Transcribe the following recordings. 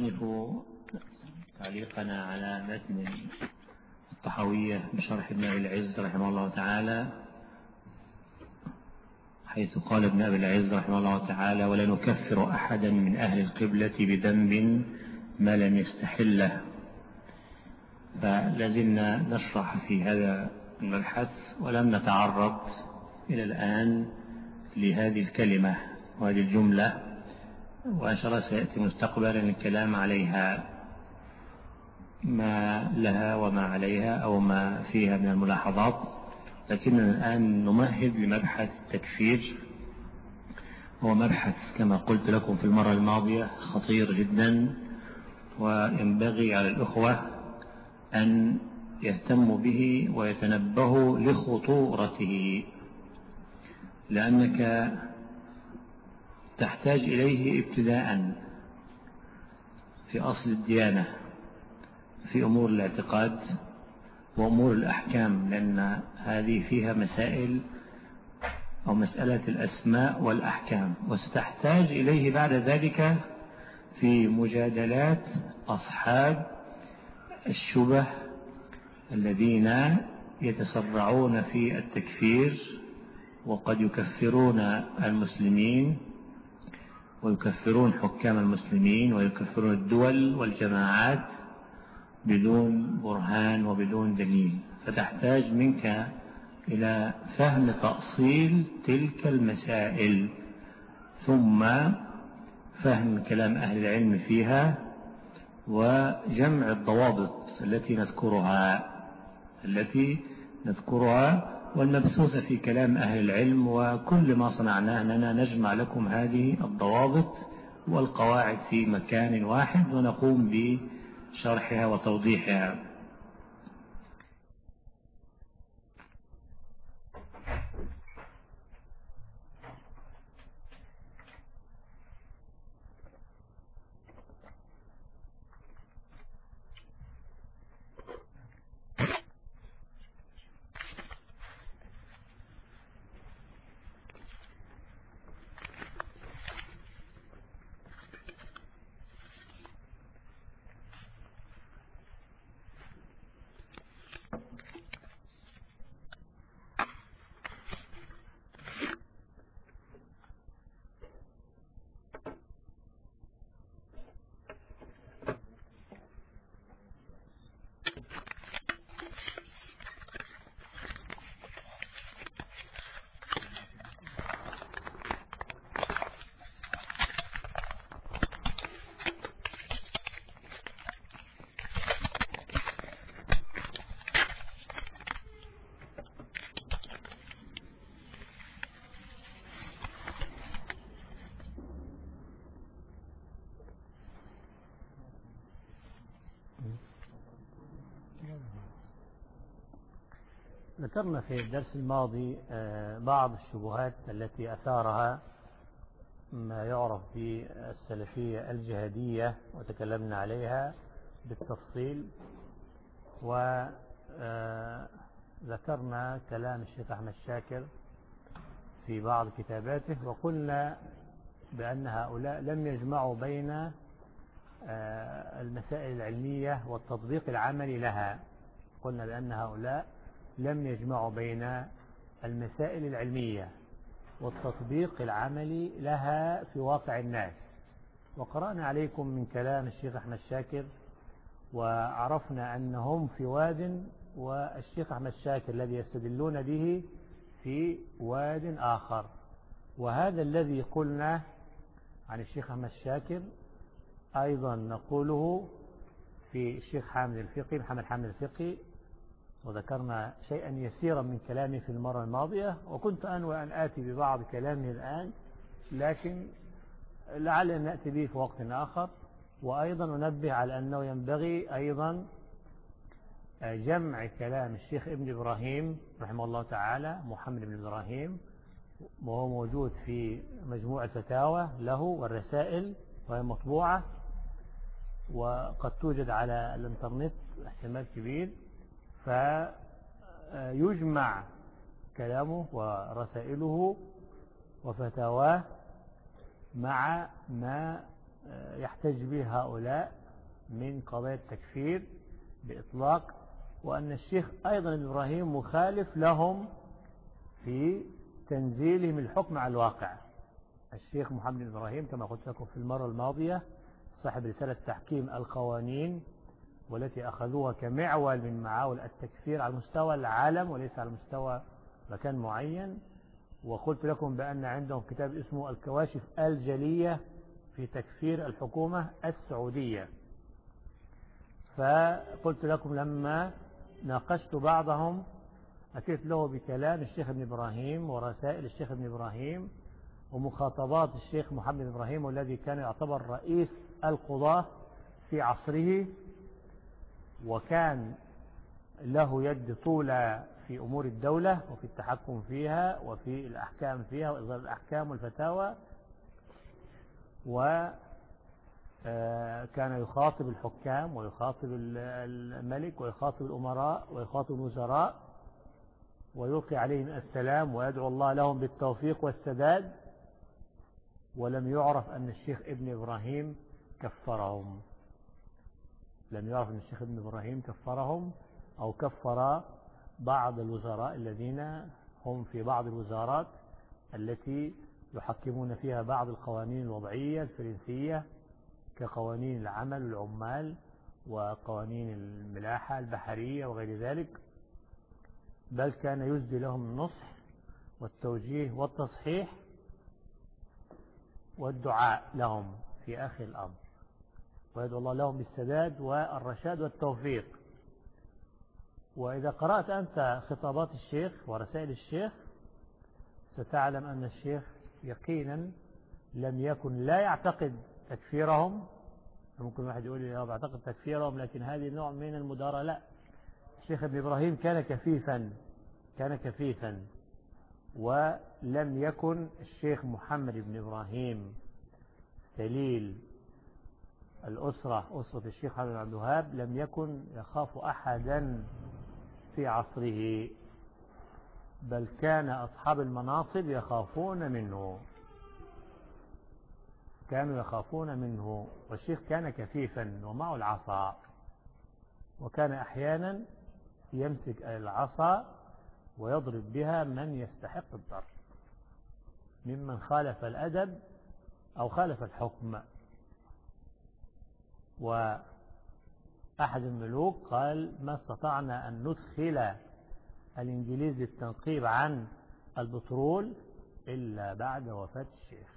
نستأنف تعليقنا على متن الطحاوية بشرح ابن أبي العز رحمه الله تعالى، حيث قال ابن أبي العز رحمه الله تعالى: ولا نكفر أحدا من أهل القبلة بذنب ما لم يستحله. فلازلنا نشرح في هذا المبحث ولم نتعرض إلى الآن لهذه الكلمة وهذه الجملة، وإن شاء الله سيأتي مستقبلا الكلام عليها، ما لها وما عليها أو ما فيها من الملاحظات. لكننا الآن نمهد لمبحث التكفير، هو مبحث كما قلت لكم في المرة الماضية خطير جدا، وينبغي على الأخوة أن يهتموا به ويتنبهوا لخطورته، لأنك تحتاج إليه ابتداء في أصل الديانة، في أمور الاعتقاد وأمور الأحكام، لأن هذه فيها مسائل أو مسألة الأسماء والأحكام، وستحتاج إليه بعد ذلك في مجادلات أصحاب الشبه الذين يتسرعون في التكفير، وقد يكفرون المسلمين ويكفرون حكام المسلمين ويكفرون الدول والجماعات بدون برهان وبدون دليل. فتحتاج منك إلى فهم تأصيل تلك المسائل، ثم فهم كلام أهل العلم فيها، وجمع الضوابط التي نذكرها والمبثوثة في كلام أهل العلم. وكل ما صنعناه أننا نجمع لكم هذه الضوابط والقواعد في مكان واحد ونقوم بشرحها وتوضيحها. ذكرنا في الدرس الماضي بعض الشبهات التي أثارها ما يعرف بالسلفية الجهادية، وتكلمنا عليها بالتفصيل، وذكرنا كلام الشيخ أحمد شاكر في بعض كتاباته، وقلنا بأن هؤلاء لم يجمعوا بين المسائل العلمية والتطبيق العملي لها. قلنا بأن هؤلاء لم يجمعوا بين المسائل العلمية والتطبيق العملي لها في واقع الناس. وقرأنا عليكم من كلام الشيخ أحمد شاكر، وعرفنا أنهم في واد، والشيخ أحمد شاكر الذي يستدلون به في واد آخر. وهذا الذي قلنا عن الشيخ أحمد شاكر أيضا نقوله في الشيخ محمد حامد الفقي، وذكرنا شيئا يسيرا من كلامه في المرة الماضية، وكنت أنوى أن آتي ببعض كلامه الآن، لكن لعل نأتي به في وقت آخر. وأيضا ننبه على أنه ينبغي أيضا جمع كلام الشيخ ابن إبراهيم رحمه الله تعالى، محمد بن إبراهيم، وهو موجود في مجموع الفتاوى له والرسائل، وهي مطبوعة وقد توجد على الانترنت احتمال كبير، فيجمع كلامه ورسائله وفتاواه مع ما يحتج به هؤلاء من قضايا التكفير بإطلاق، وأن الشيخ أيضا إبراهيم مخالف لهم في تنزيلهم الحكم على الواقع. الشيخ محمد إبراهيم كما قلت لكم في المرة الماضية صاحب رسالة تحكيم القوانين، والتي أخذوها كمعول من معاول التكفير على مستوى العالم وليس على مستوى مكان معين. وقلت لكم بأن عندهم كتاب اسمه الكواشف الجلية في تكفير الحكومة السعودية. فقلت لكم لما ناقشت بعضهم أتيت له بكلام الشيخ ابن إبراهيم ورسائل الشيخ ابن إبراهيم ومخاطبات الشيخ محمد إبراهيم، والذي كان يعتبر رئيس القضاة في عصره، وكان له يد طولة في أمور الدولة وفي التحكم فيها وفي الأحكام فيها وإصدار الأحكام والفتاوى، وكان يخاطب الحكام ويخاطب الملك ويخاطب الأمراء ويخاطب الوزراء ويلقي عليهم السلام ويدعو الله لهم بالتوفيق والسداد. ولم يعرف أن الشيخ ابن إبراهيم كفرهم، لم يعرف أن الشيخ ابن إبراهيم كفرهم أو كفر بعض الوزراء الذين هم في بعض الوزارات التي يحكمون فيها بعض القوانين الوضعية الفرنسية كقوانين العمل والعمال وقوانين الملاحة البحرية وغير ذلك، بل كان يسدي لهم النصح والتوجيه والتصحيح والدعاء لهم في آخر الأمر، ويدعو الله لهم بالسداد والرشاد والتوفيق. وإذا قرأت أنت خطابات الشيخ ورسائل الشيخ ستعلم أن الشيخ يقينا لم يكن لا يعتقد تكفيرهم. ممكن واحد يقول لي بعتقد تكفيرهم لكن هذه نوع من المدارة. لا، الشيخ ابن إبراهيم كان كفيفا ولم يكن الشيخ محمد بن إبراهيم سليل أسرة الشيخ محمد بن عبد الوهاب لم يكن يخاف أحدا في عصره، بل كان أصحاب المناصب كانوا يخافون منه. والشيخ كان كفيفا ومعه العصا، وكان أحيانا يمسك العصا ويضرب بها من يستحق الضرب ممن خالف الأدب أو خالف الحكم. وأحد الملوك قال ما استطعنا أن ندخل الإنجليز التنقيب عن البترول إلا بعد وفاة الشيخ.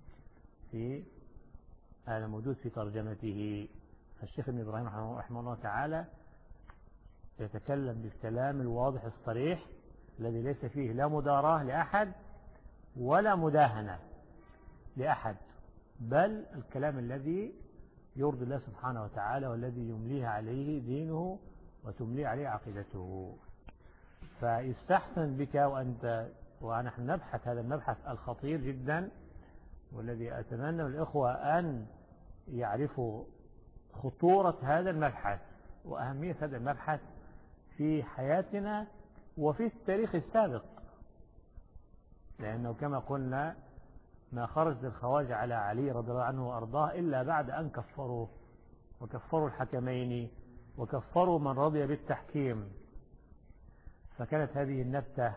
هذا موجود في ترجمته. الشيخ ابن إبراهيم رحمه الله تعالى يتكلم بالكلام الواضح الصريح الذي ليس فيه لا مداراة لأحد ولا مداهنة لأحد، بل الكلام الذي يرضي الله سبحانه وتعالى والذي يمليه عليه دينه وتمليه عليه عقيدته. فيستحسن بك ونحن نبحث هذا المبحث الخطير جدا، والذي أتمنى الإخوة أن يعرفوا خطورة هذا المبحث وأهمية هذا المبحث في حياتنا وفي التاريخ السابق، لأنه كما قلنا ما خرج الخوارج على علي رضي الله عنه وأرضاه إلا بعد أن كفروه وكفروا الحكمين وكفروا من رضي بالتحكيم. فكانت هذه النبتة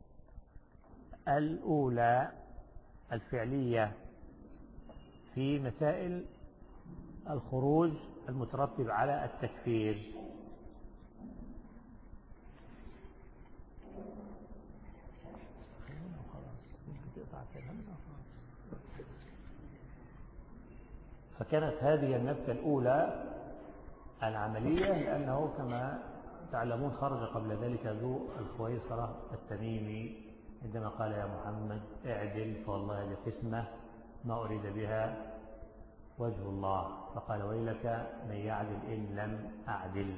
الأولى الفعلية في مسائل الخروج المترتب على التكفير. فكانت هذه النبتة الأولى العملية، لأنه كما تعلمون خرج قبل ذلك ذو الخويصرة التميمي عندما قال يا محمد اعدل فوالله هذه قسمة ما أريد بها وجه الله، فقال ويلك من يعدل إن لم أعدل.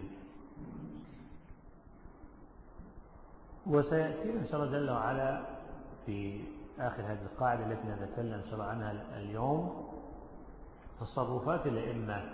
وسيأتي إن شاء الله جل وعلا في آخر هذه القاعدة التي نتكلم إن شاء الله عنها اليوم تصرفات الأئمة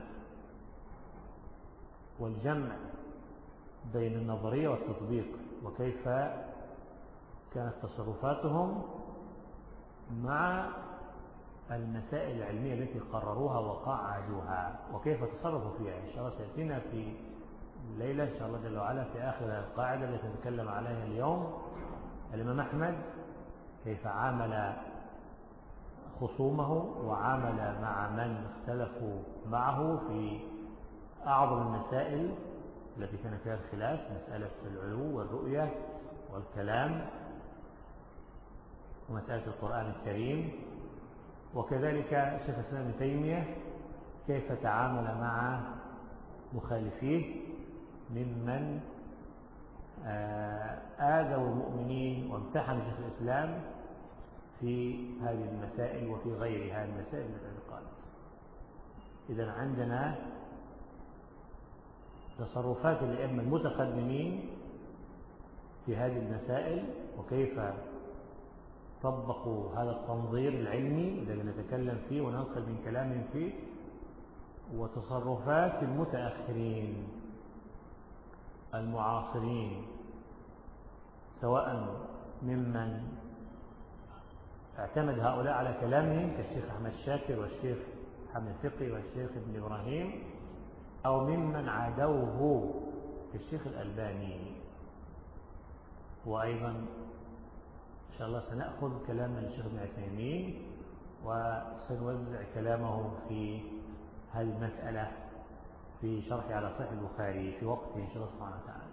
والجمع بين النظرية والتطبيق، وكيف كانت تصرفاتهم مع المسائل العلمية التي قرروها وقعدوها وكيف تصرفوا فيها. إن شاء الله سيأتينا في الليلة إن شاء الله جل وعلا في آخر القاعدة التي نتكلم عليها اليوم الإمام أحمد كيف عامل خصومه وعامل مع من اختلفوا معه في أعظم المسائل التي كان فيها الخلاف، مسألة العلو والرؤية والكلام ومسألة القرآن الكريم. وكذلك شيخ الإسلام ابن تيمية كيف تعامل مع مخالفيه ممن آذوا المؤمنين وامتحن شيخ الإسلام في هذه المسائل وفي غير هذه المسائل من الاعتقاد. إذن عندنا تصرفات الأئمة المتقدمين في هذه المسائل وكيف طبقوا هذا التنظير العلمي الذي نتكلم فيه وننقل من كلامهم فيه، وتصرفات المتأخرين المعاصرين سواء ممن اعتمد هؤلاء على كلامهم كالشيخ أحمد شاكر والشيخ حمد فقي والشيخ ابن إبراهيم، أو ممن عادوه كالشيخ الألباني. وأيضا إن شاء الله سنأخذ كلام الشيخ ابن عثيمين وسنوزع كلامه في هذه المسألة في شرح على صحيح البخاري في وقته إن شاء الله سبحانه وتعالى.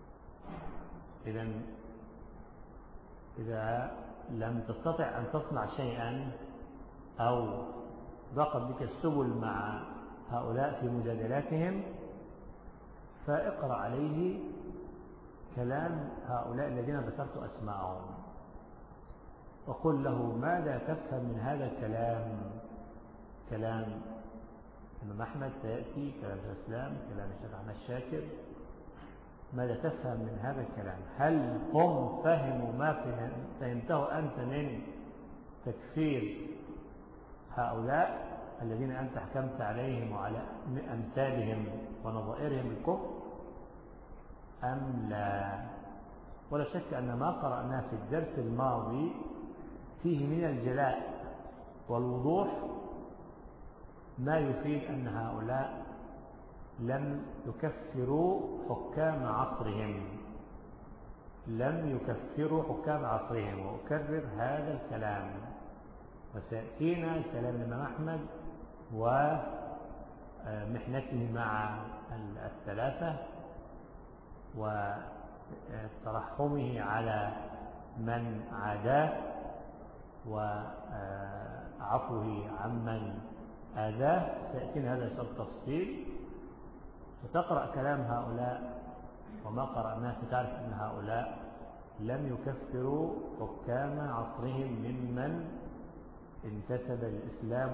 إذا لم تستطع أن تصنع شيئا أو ضاقت بك السبل مع هؤلاء في مجادلاتهم فاقرأ عليه كلام هؤلاء الذين ذكرت أسماءهم وقل له ماذا تفهم من هذا الكلام. كلام الإمام أحمد سيأتي، كلام الإسلام، كلام الشيخ أحمد شاكر، ماذا تفهم من هذا الكلام؟ هل هم فهموا ما فهمته أنت من تكفير هؤلاء الذين أنت حكمت عليهم وعلى أمثالهم ونظائرهم بالكفر أم لا؟ ولا شك أن ما قرأناه في الدرس الماضي فيه من الجلاء والوضوح ما يفيد أن هؤلاء لم يكفروا حكام عصرهم، لم يكفروا حكام عصرهم. وأكرر هذا الكلام وسيأتينا كلام الإمام أحمد ومحنته مع الثلاثة وترحمه على من عاداه وعفوه عمن آذاه. سيأتينا هذا التفصيل. ستقرأ كلام هؤلاء وما قرأناه ستعرف أن هؤلاء لم يكفروا حكام عصرهم ممن انتسب للإسلام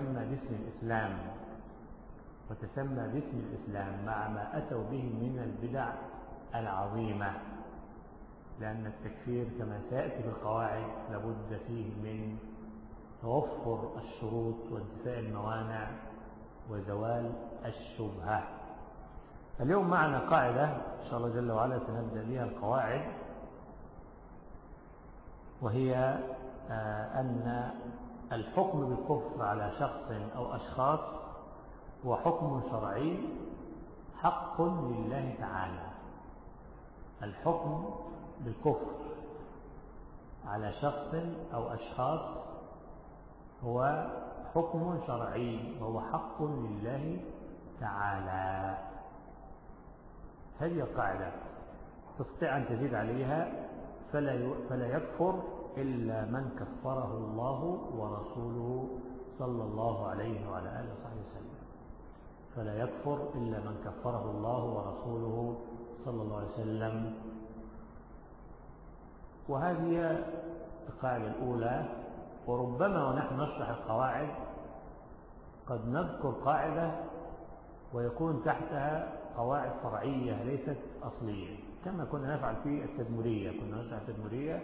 وتسمى باسم الإسلام مع ما أتوا به من البدع العظيمة، لأن التكفير كما سيأتي في القواعد لابد فيه من توفر الشروط وانتفاء الموانع وزوال الشبهة. اليوم معنا قاعدة إن شاء الله جل وعلا سنبدأ بها القواعد، وهي أن الحكم بالكفر على شخص أو أشخاص هو حكم شرعي حق لله تعالى. الحكم بالكفر على شخص أو أشخاص هو حكم شرعي وهو حق لله تعالى. هذه القاعدة تستطيع أن تزيد عليها فلا يكفر إلا من كفره الله ورسوله صلى الله عليه وعلى آله وصحبه وسلم. فلا يكفر إلا من كفره الله ورسوله صلى الله عليه وسلم. وهذه القاعدة الأولى. وربما ونحن نشرح القواعد قد نذكر قاعدة ويكون تحتها قواعد فرعية ليست أصلية، كما كنا نفعل في التدمرية. كنا نشرح التدمرية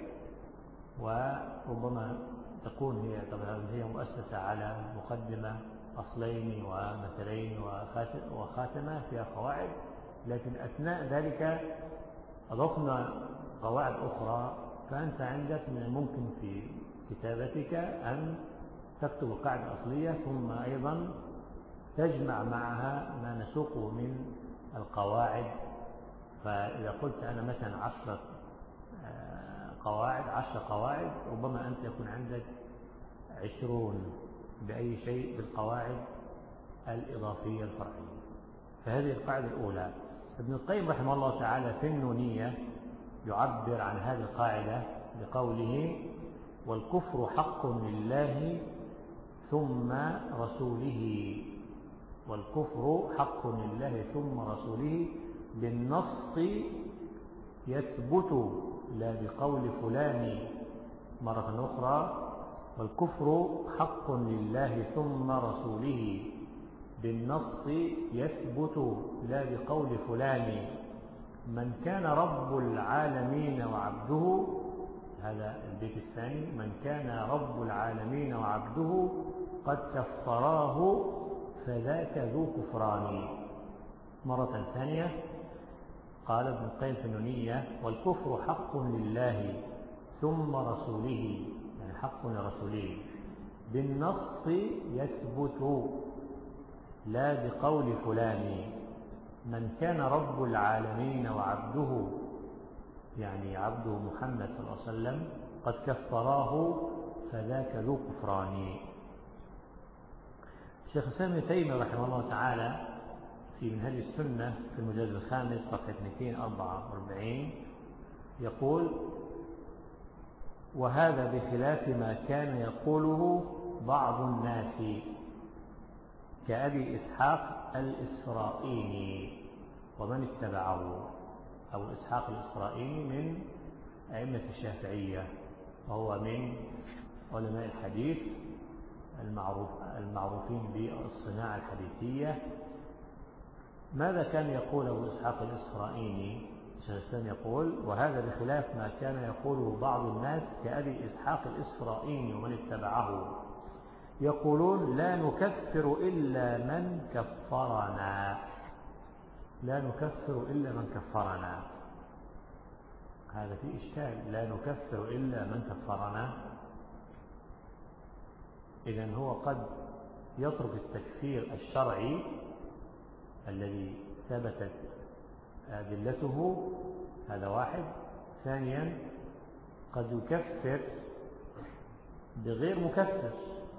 وربما تكون هي مؤسسة على مقدمة أصلين ومثلين وخاتمة فيها قواعد، لكن أثناء ذلك أضفنا قواعد أخرى. فأنت عندك من الممكن في كتابتك أن تكتب القاعدة الأصلية ثم أيضا تجمع معها ما نسوقه من القواعد. فإذا قلت أنا مثلا 10 قواعد، ربما أنت يكون عندك 20 بأي شيء بالقواعد الإضافية الفرعية. فهذه القاعدة الأولى. ابن القيم رحمه الله تعالى في النونية يعبر عن هذه القاعدة بقوله: والكفر حق لله ثم رسوله. والكفر حق لله ثم رسوله بالنص يثبت لا بقول فلان. مرة أخرى: والكفر حق لله ثم رسوله بالنص يثبت لا بقول فلان. من كان رب العالمين وعبده، هذا البيت الثاني، من كان رب العالمين وعبده قد كفراه فذاك ذو كفران. مرة ثانية قال ابن القيم في النونية: والكفر حق لله ثم رسوله، يعني حق لرسوله بالنص يثبت لا بقول فلان. من كان رب العالمين وعبده، يعني عبده محمد صلى الله عليه وسلم، قد كفراه فذاك ذو كفران. الشيخ الإسلام ابن تيمية رحمه الله تعالى في منهج السنة في المجلد الخامس صفحة 244 يقول: وهذا بخلاف ما كان يقوله بعض الناس كأبي إسحاق الإسرائيلي ومن اتبعه. أبو إسحاق الإسرائيلي من أئمة الشافعية، وهو من علماء الحديث المعروفين بالصناعة الحديثية. ماذا كان يقول أبو إسحاق الإسرائيلي؟ الشيخ الإسلام يقول: وهذا بخلاف ما كان يقوله بعض الناس كأبي إسحاق الإسرائيلي ومن اتبعه، يقولون: لا نكفر إلا من كفرنا. لا نكفر إلا من كفرنا. هذا في إشكال. لا نكفر إلا من كفرنا، إذن هو قد يترك التكفير الشرعي الذي ثبتت أدلته، هذا واحد. ثانيا قد يكفر بغير مكفر،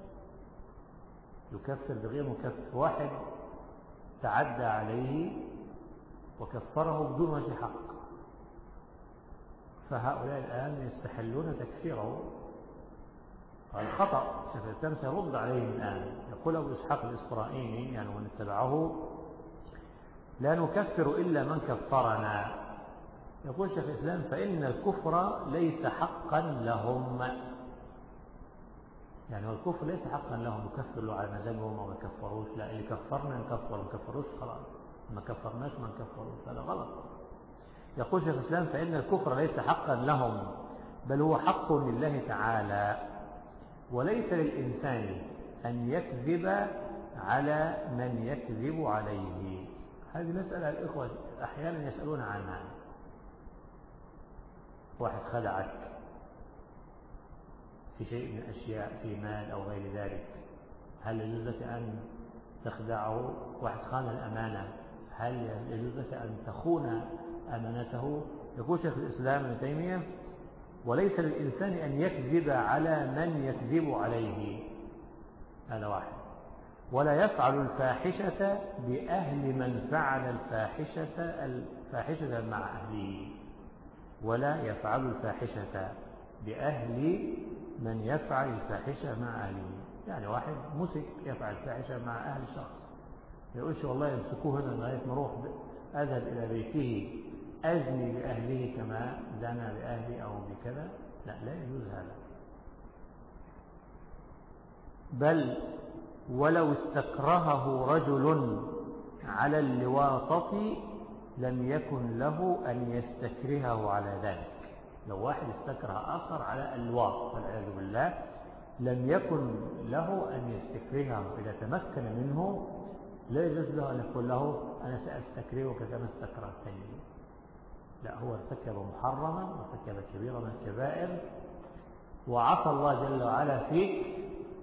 يكفر بغير مكفر. واحد تعدى عليه وكفره بدون وجه حق، فهؤلاء الآن يستحلون تكفيره. هذا خطأ. شيخ الإسلام سيرد عليه الآن. يقول أبو إسحاق الإسرائيلي يعني من اتبعه: لا نكفر إلا من كفرنا. يقول شيخ الإسلام: فإن الكفر ليس حقا لهم. يعني الكفر ليس حقا لهم، يكفر له على مزاجهم أو ما كفروش. لا، اللي كفرنا نكفر، ما كفروش خلاص، ما كفرناش ما كفروش، هذا غلط. يقول شيخ الإسلام: فإن الكفر ليس حقا لهم، بل هو حق لله تعالى، وليس للإنسان أن يكذب على من يكذب عليه. هذه مسألة الإخوة أحيانا يسألون عنها. واحد خدعك في شيء من الأشياء، في مال أو غير ذلك، هل يجوز لك أن تخدعه؟ واحد خان الأمانة، هل يجوز لك أن تخون أمانته؟ يقول شيخ الإسلام ابن تيمية: وليس للإنسان أن يكذب على من يكذب عليه، هذا واحد. ولا يفعل الفاحشة بأهل من فعل الفاحشة مع أهله. ولا يفعل الفاحشة بأهل من يفعل الفاحشة مع أهله. يعني واحد مسك يفعل الفاحشة مع أهل الشخص، يقولش والله يمسكوه هنا لغاية ما اروح أذهب إلى بيته أزني بأهله كما زنى بأهلي أو بكذا. لا يجوز هذا. بل ولو استكرهه رجل على اللواطة لم يكن له أن يستكرهه على ذلك. لو واحد استكره آخر على اللواط والعياذ بالله لم يكن له أن يستكرهه. إذا تمكن منه لا يجوز له أن يقول له أنا سأستكرهك كما استكرهتني. لا، هو ارتكب محرما وارتكب كبيرة من الكبائر وعصى الله جل وعلا فيك،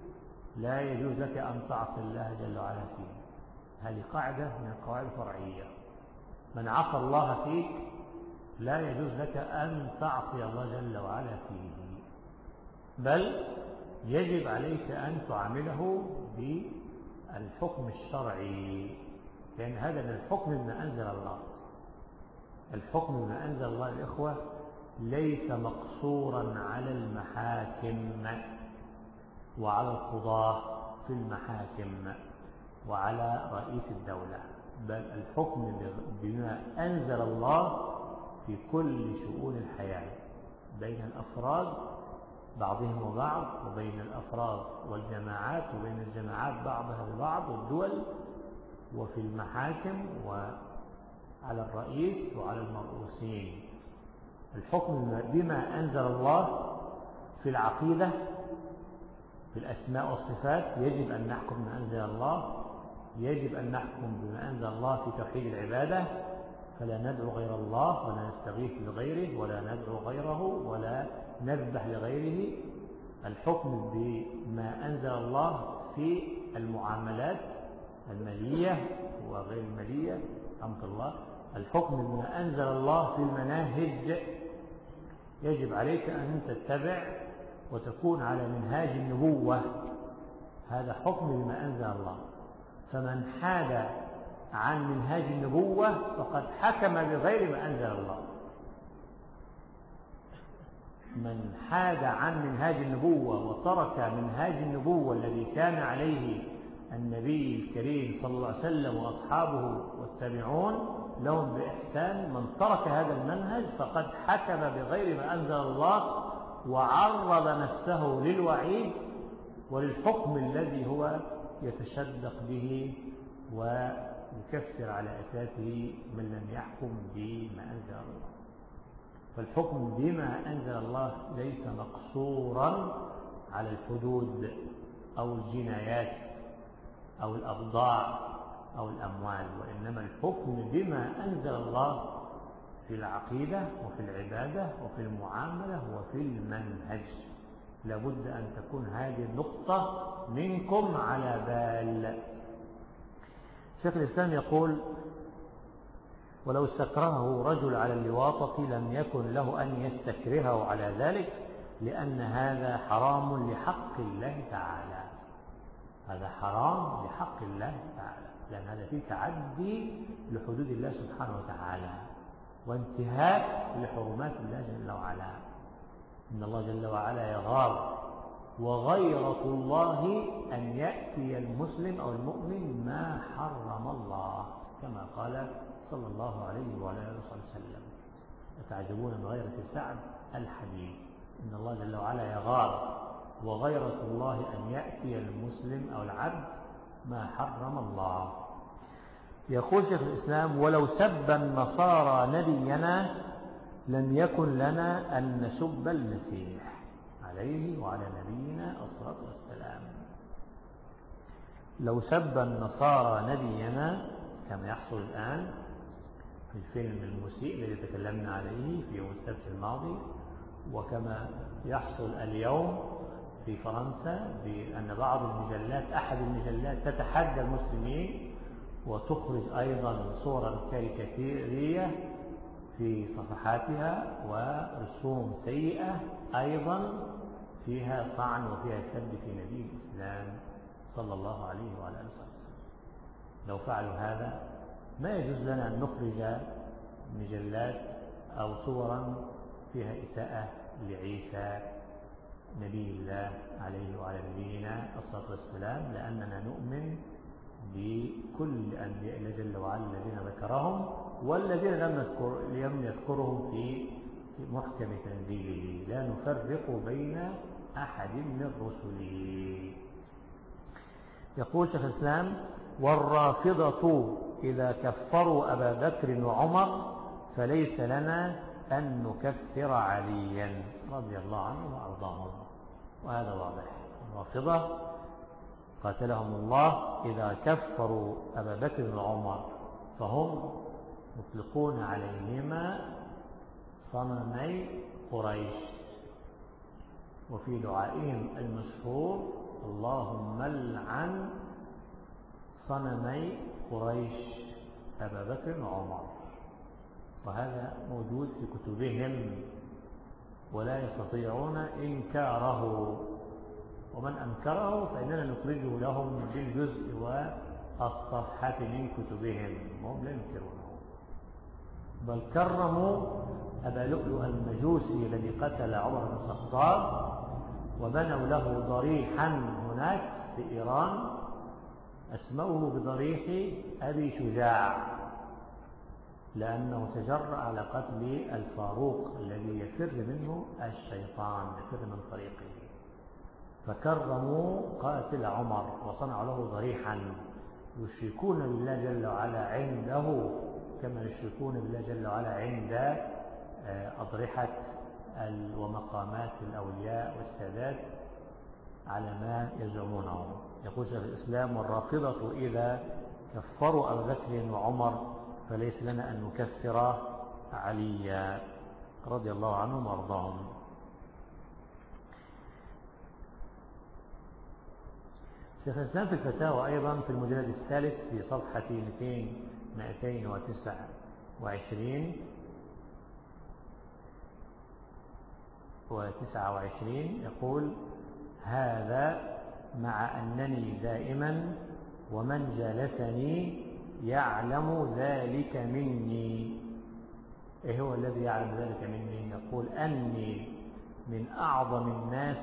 لا يجوز لك أن تعصي الله جل وعلا فيه. هذه قاعدة من القواعد الفرعية. من عصى الله فيك لا يجوز لك أن تعصي الله جل وعلا فيه، بل يجب عليك أن تعامله بالحكم الشرعي، لأن هذا من الحكم بما أنزل الله. الحكم بما أنزل الله الإخوة ليس مقصورا على المحاكم وعلى القضاة في المحاكم وعلى رئيس الدولة، بل الحكم بما أنزل الله في كل شؤون الحياة بين الأفراد بعضهم وبعض، وبين الأفراد والجماعات، وبين الجماعات بعضها ببعض والدول، وفي المحاكم وعلى الرئيس وعلى المرؤوسين. الحكم بما أنزل الله في العقيدة في الأسماء والصفات يجب أن نحكم بما أنزل الله، يجب أن نحكم بما أنزل الله في توحيد العبادة، فلا ندعو غير الله ولا نستغيث بغيره ولا ندعو غيره ولا نذبح لغيره. الحكم بما أنزل الله في المعاملات المالية وغير المالية رحمة الله. الحكم بما أنزل الله في المناهج يجب عليك أن تتبع وتكون على منهاج النبوة، هذا حكم بما أنزل الله. فمن حاد عن منهاج النبوة فقد حكم بغير ما أنزل الله. من حاد عن منهاج النبوة وترك منهاج النبوة الذي كان عليه النبي الكريم صلى الله عليه وسلم وأصحابه والتابعون لهم بإحسان، من ترك هذا المنهج فقد حكم بغير ما أنزل الله وعرض نفسه للوعيد وللحكم الذي هو يتشدق به ويكفر على أساسه من لم يحكم بما أنزل الله. فالحكم بما أنزل الله ليس مقصورا على الحدود أو الجنايات أو الأبضاع أو الأموال، وإنما الحكم بما أنزل الله في العقيدة وفي العبادة وفي المعاملة وفي المنهج. لابد أن تكون هذه النقطة منكم على بال. شيخ الإسلام يقول: ولو استكرهه رجل على اللواطة لم يكن له أن يستكرهه على ذلك، لأن هذا حرام لحق الله تعالى. هذا حرام لحق الله تعالى، لأن هذا فيه تعدي لحدود الله سبحانه وتعالى وانتهاك لحرمات الله جل وعلا. إن الله جل وعلا يغار، وغيرة الله أن يأتي المسلم أو المؤمن ما حرم الله، كما قال صلى الله عليه وعلى آله وسلم: أتعجبون من غيرة سعد الحديث. إن الله جل وعلا يغار، وغيرة الله أن يأتي المسلم أو العبد ما حرم الله. يقول شيخ الإسلام: ولو سب النصارى نبينا لم يكن لنا أن نسب المسيح عليه وعلى نبينا الصلاة والسلام. لو سب النصارى نبينا كما يحصل الآن في الفيلم المسيء الذي تكلمنا عليه في يوم السبت الماضي، وكما يحصل اليوم في فرنسا بأن بعض المجلات أحد المجلات تتحدى المسلمين وتخرج أيضا صورا كاريكاتيرية في صفحاتها ورسوم سيئة أيضا فيها طعن وفيها سب في نبي الإسلام صلى الله عليه وعلى آله وسلم. لو فعلوا هذا ما يجوز لنا أن نخرج مجلات أو صورا فيها إساءة لعيسى نبي الله عليه وعلى نبينا الصلاة والسلام، لأننا نؤمن بكل أنبياء الله جل وعلا الذين ذكرهم والذين لم يذكرهم في محكم تنزيله، لا نفرق بين أحد من رسله. يقول شيخ الإسلام: والرافضة إذا كفروا أبا بكر وعمر فليس لنا أن نكفر عليا رضي الله عنه وأرضاه. وهذا واضح. الرافضة قاتلهم الله إذا كفروا أبا بكر وعمر فهم يطلقون عليهما صنمي قريش، وفي دعائهم المشهور اللهم لعن صنمي قريش أبا بكر وعمر. وهذا موجود في كتبهم ولا يستطيعون إنكاره، ومن أنكره فإننا نخرجه لهم بالجزء والصفحة من كتبهم، هم لا ينكرونه. بل كرموا أبا لؤلؤ المجوسي الذي قتل عمر بن الخطاب وبنوا له ضريحا هناك في إيران أسموه بضريح أبي شجاع، لأنه تجرأ على قتل الفاروق الذي يفر منه الشيطان، يفر من طريقه، فكرموا قاتل عمر وصنعوا له ضريحا يشركون بالله جل وعلا عنده كما يشركون بالله جل وعلا عند أضرحة ومقامات الأولياء والسادات على ما يزعمونه. يقول شيخ الإسلام: والرافضة إذا كفروا أبا بكر وعمر فليس لنا أن نكفر عليا رضي الله عنهم وارضاهم. شيخ الإسلام في الفتاوى أيضا في المجلد الثالث في صفحة 229 يقول: هذا مع أنني دائما ومن جالسني يعلم ذلك مني. إيه هو الذي يعلم ذلك مني؟ يقول: أني من أعظم الناس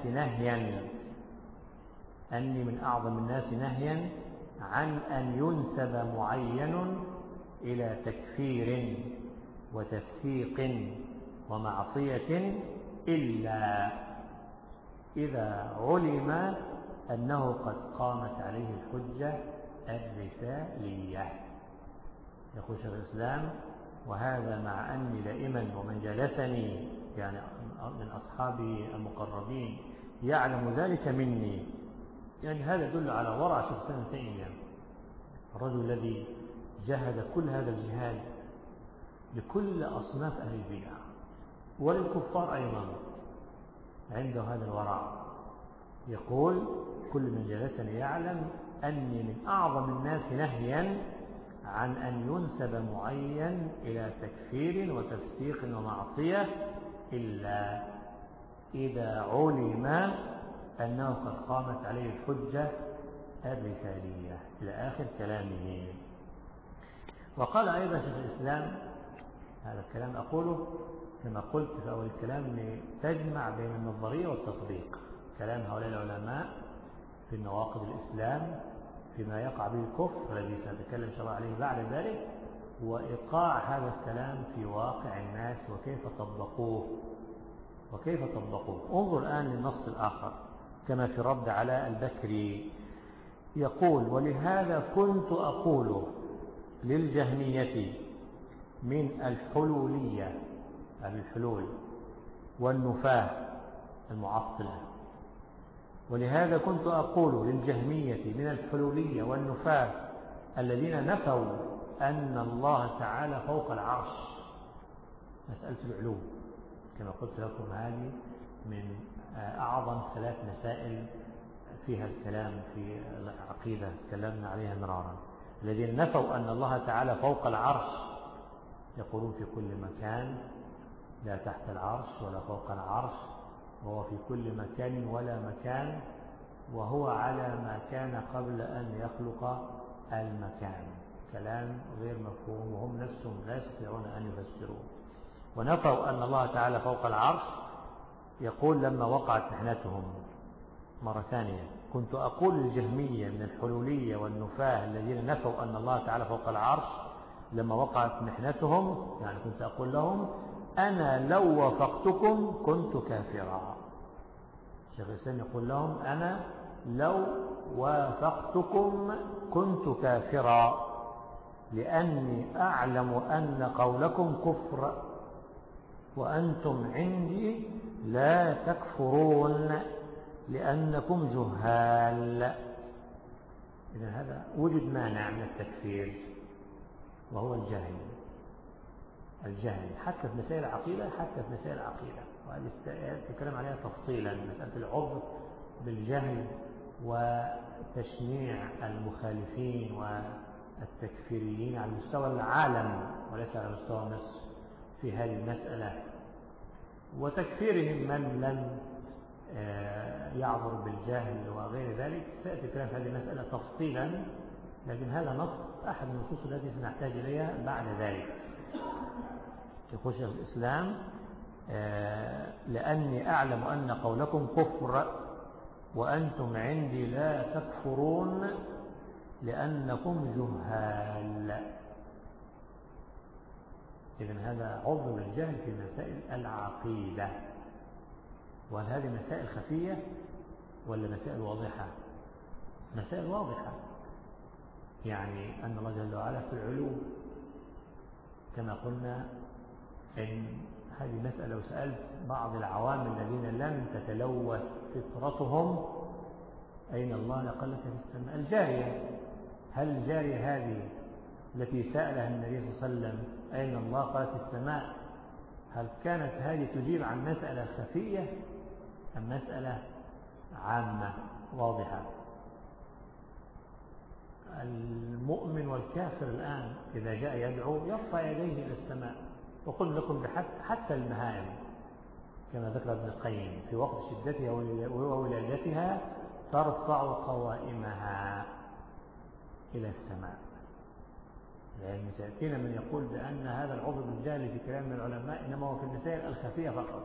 نهيا عن أن ينسب معين إلى تكفير وتفسيق ومعصية إلا إذا علم أنه قد قامت عليه الحجة الرسالية. يقول شيخ الإسلام: وهذا مع أني دائما ومن جلسني يعني من أصحابي المقربين يعلم ذلك مني. يعني هذا يدل على ورع شيخ الإسلام ابن تيمية، الرجل الذي جاهد كل هذا الجهاد لكل أصناف أهل البدع وللكفار أيضا، عنده هذا الورع. يقول: كل من جلسني يعلم أني من أعظم الناس نهيا عن أن ينسب معين إلى تكفير وتفسيق ومعصية إلا إذا علم أنه قد قامت عليه الحجة الرسالية، إلى آخر كلامه. وقال أيضا شيخ الإسلام: هذا الكلام أقوله كما قلت في أول الكلام تجمع بين النظرية والتطبيق، كلام هؤلاء العلماء في النواقض الإسلام فيما يقع به الكفر الذي سنتكلم إن شاء الله عليه بعد ذلك، وإيقاع هذا الكلام في واقع الناس وكيف طبقوه. انظر الآن للنص الآخر كما في رد على البكري، يقول: ولهذا كنت أقول للجهمية من الحلولية الحلول والنفاة المعطلة، ولهذا كنت أقول للجهمية من الحلولية والنفاة الذين نفوا أن الله تعالى فوق العرش، مسألة العلو كما قلت لكم هذه من أعظم 3 مسائل فيها الكلام في العقيدة تكلمنا عليها مرارا. الذين نفوا أن الله تعالى فوق العرش يقولون في كل مكان، لا تحت العرش ولا فوق العرش، وهو في كل مكان ولا مكان، وهو على ما كان قبل أن يخلق المكان. كلام غير مفهوم، وهم نفسهم لا يستطيعون أن يفسروه. ونفوا أن الله تعالى فوق العرش، يقول لما وقعت محنتهم مرة ثانية: كنت أقول للجهمية من الحلولية والنفاة الذين نفوا أن الله تعالى فوق العرش لما وقعت محنتهم، يعني كنت أقول لهم: أنا لو وافقتكم كنت كافرا. الشيخ الإسلام يقول لهم: أنا لو وافقتكم كنت كافرا، لأني أعلم أن قولكم كفر وأنتم عندي لا تكفرون لأنكم جهال. إذن هذا وجد مانع من التكفير وهو الجهل حتى في مسائل العقيدة، وهذه الكلام عليها تفصيلا، مسألة العذر بالجهل وتشنيع المخالفين والتكفيريين على مستوى العالم وليس على مستوى مصر في هذه المسألة، وتكفيرهم من لم يعبر بالجهل وغير ذلك. سيأتي الكلام في هذه المسألة تفصيلا، لكن هذا نص أحد النصوص التي سنحتاج إليها بعد ذلك. يقول شيخ الإسلام: لأني أعلم أن قولكم كفر وأنتم عندي لا تكفرون لأنكم جهال. إذن هذا عذر الجهل في مسائل العقيدة. وهل هذه مسائل خفية ولا مسائل واضحة؟ مسائل واضحة، يعني أن الله جل وعلا في العلو كما قلنا. إن هذه مسألة لو سألت بعض العوام الذين لم تتلوث فطرتهم أين الله لقال لك في السماء. الجارية، هل الجارية هذه التي سألها النبي صلى الله عليه وسلم أين الله قالت في السماء، هل كانت هذه تجيب عن مسألة خفية أم مسألة عامة واضحة؟ المؤمن والكافر الآن إذا جاء يدعو يرفع يديه إلى السماء، وقل لكم حتى المهائم كما ذكر ابن القيم في وقت شدتها وولادتها ترفع قوائمها إلى السماء. يعني سيأتينا من يقول بأن هذا العذر بالجهل في كلام العلماء إنما هو في المسائل الخفية فقط.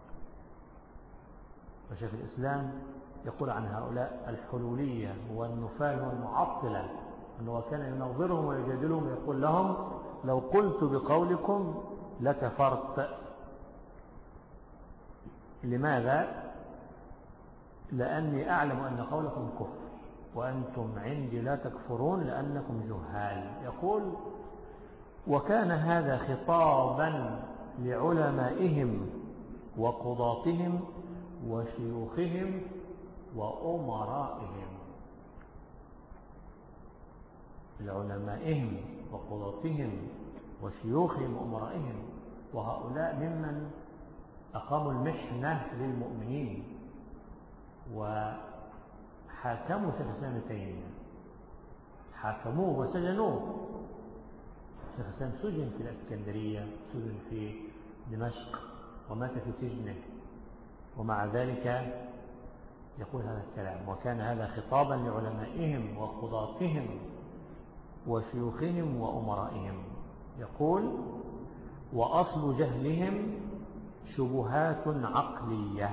وشيخ الإسلام يقول عن هؤلاء الحلولية والنفاة والمعطلة أنه كان ينظرهم ويجادلهم ويقول لهم: لو قلت بقولكم لكفرت. لماذا؟ لأني أعلم أن قولكم كفر وأنتم عندي لا تكفرون لأنكم جهال. يقول: وكان هذا خطابا لعلمائهم وقضاتهم وشيوخهم وأمرائهم. لعلمائهم وقضاتهم وشيوخهم وأمرائهم، وهؤلاء ممن أقاموا المحنة للمؤمنين وحاكموا شيخ الإسلام ابن تيمية، حاكموه وسجنوه. شيخ الإسلام سجن في الإسكندرية، سجن في دمشق، ومات في سجنه، ومع ذلك يقول هذا الكلام: وكان هذا خطابا لعلمائهم وقضاتهم وشيوخهم وأمرائهم. يقول: وأصل جهلهم شبهات عقلية.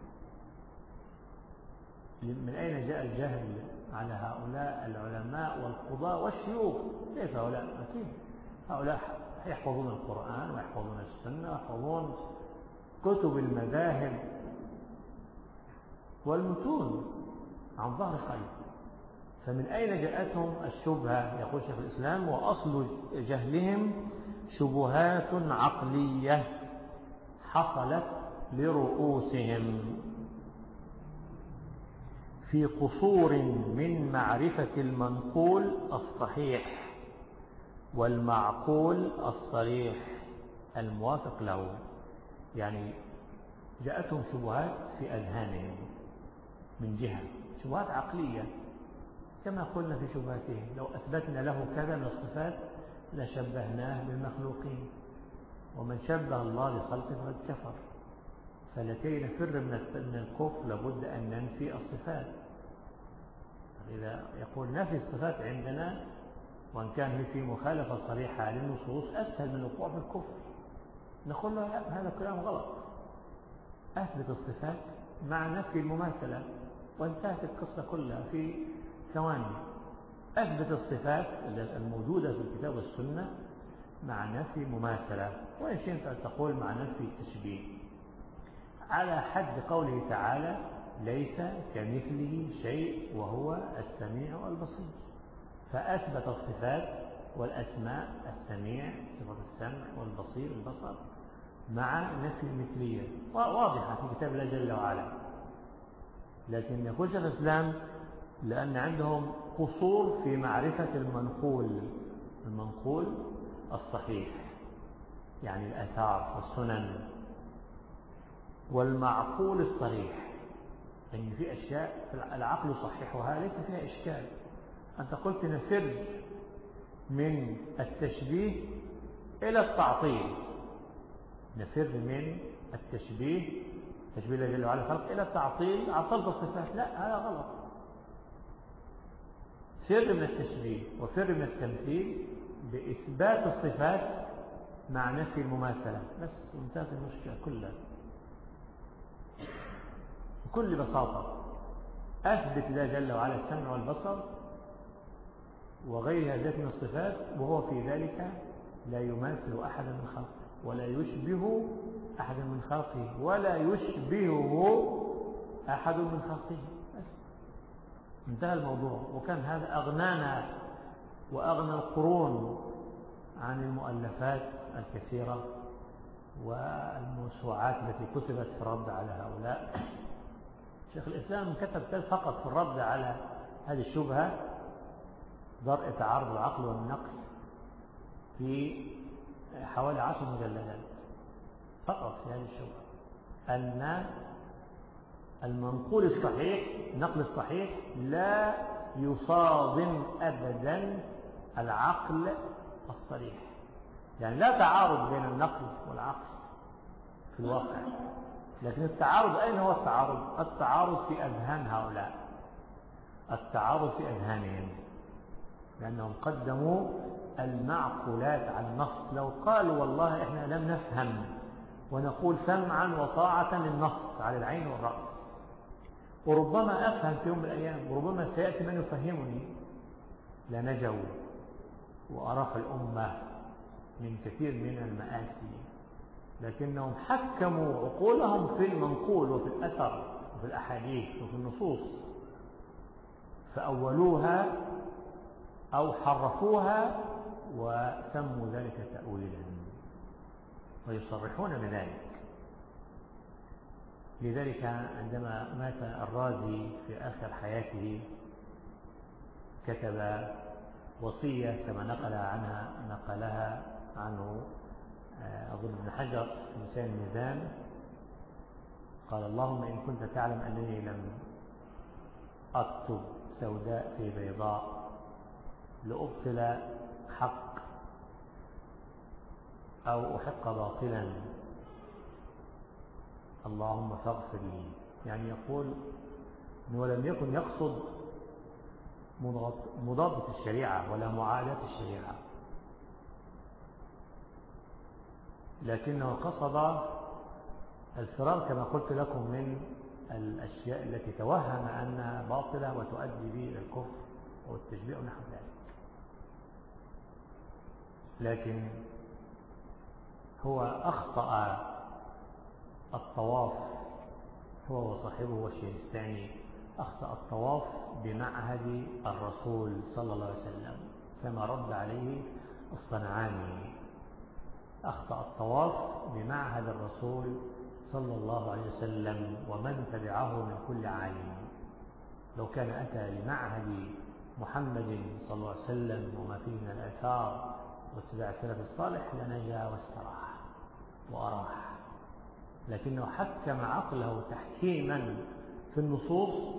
من أين جاء الجهل على هؤلاء العلماء والقضاء والشيوخ؟ كيف هؤلاء؟ أكيد هؤلاء يحفظون القرآن ويحفظون السنة ويحفظون كتب المذاهب والمتون عن ظهر قلب. فمن أين جاءتهم الشبهة؟ يقول شيخ الإسلام: وأصل جهلهم شبهات عقلية حصلت لرؤوسهم في قصور من معرفة المنقول الصحيح والمعقول الصريح الموافق له. يعني جاءتهم شبهات في أذهانهم من جهة، شبهات عقلية كما قلنا في شبهاتهم: لو أثبتنا له كذا من الصفات لشبهناه بالمخلوقين، ومن شبه الله بخلقه فقد كفر. فلكي نفر من الكفر لابد أن ننفي الصفات. إذا يقول نفي الصفات عندنا وإن كان في مخالفة صريحة للنصوص أسهل من الوقوع في الكفر، نقول له لا، هذا كلام غلط، أثبت الصفات مع نفي المماثلة، وانتهت القصة كلها في ثواني. أثبت الصفات الموجودة في الكتاب والسنة مع نفي مماثلة، وإن شئت أن تقول مع نفي تشبيه، على حد قوله تعالى: ليس كمثله شيء وهو السميع البصير. فأثبت الصفات والأسماء: السميع صفة السمع، والبصير البصر، مع نفي المثلية واضحة في كتاب الله جل وعلا. لكن يقول شيخ الإسلام: لأن عندهم قصور في معرفة المنقول الصحيح، يعني الآثار والسنن، والمعقول الصريح. يعني في أشياء العقل يصححها ليس فيها إشكال. أنت قلت نفر من التشبيه إلى التعطيل، نفر من التشبيه تشبيه الله جل وعلا خلق إلى التعطيل، عطلت الصفات، لا هذا غلط. فر من التشبيه وفر من التمثيل بإثبات الصفات مع نفي المماثلة، بس انتهت المشكلة كلها بكل بساطة. أثبت الله جل وعلا السمع والبصر وغيرها ذات من الصفات، وهو في ذلك لا يماثل أحدا من خلقه ولا يشبه أحدا من خلقه ولا يشبهه أحد من خلقه، بس انتهى الموضوع. وكان هذا أغنانا وأغنى القرون عن المؤلفات الكثيرة والموسوعات التي كتبت في الرد على هؤلاء. شيخ الإسلام كتب فقط في الرد على هذه الشبهة درء تعارض العقل والنقل في حوالي 10 مجلدات فقط في هذه الشبهة، أن المنقول الصحيح النقل الصحيح لا يصادم أبدا العقل الصريح، يعني لا تعارض بين النقل والعقل في الواقع، لكن التعارض أين هو التعارض؟ التعارض في أذهان هؤلاء، التعارض في أذهانهم، لأنهم قدموا المعقولات على النص. لو قالوا والله إحنا لم نفهم ونقول سمعا وطاعة للنص على العين والرأس، وربما أفهم في يوم من الأيام وربما سيأتي من يفهمني، لنجوا وأراح الأمة من كثير من المآسي، لكنهم حكموا عقولهم في المنقول وفي الأثر وفي الأحاديث وفي النصوص، فأولوها أو حرفوها وسموا ذلك تأويلا ويصرحون بذلك. لذلك عندما مات الرازي في آخر حياته كتب وصية كما نقلها عنه أظن ابن حجر في لسان الميزان، قال: اللهم إن كنت تعلم أنني لم أكتب سوداء في بيضاء لأبطل حق أو أحق باطلا، اللهم فاغفر لي. يعني يقول ولم يكن يقصد مضادة الشريعة ولا معاداة الشريعة، لكنه قصد الفرار كما قلت لكم من الأشياء التي توهم أنها باطلة وتؤدي به إلى الكفر والتشبيه ونحو ذلك. لكن هو أخطأ الطواف، هو وصاحبه والشيستاني أخطأ الطواف بمعهد الرسول صلى الله عليه وسلم كما رد عليه الصنعاني، أخطأ الطواف بمعهد الرسول صلى الله عليه وسلم ومن تبعه من كل عالم. لو كان أتى لمعهد محمد صلى الله عليه وسلم وما فيه من الآثار واتباع السلف الصالح لنجا واستراح وأراح، لكنه حكم عقله تحكيما في النصوص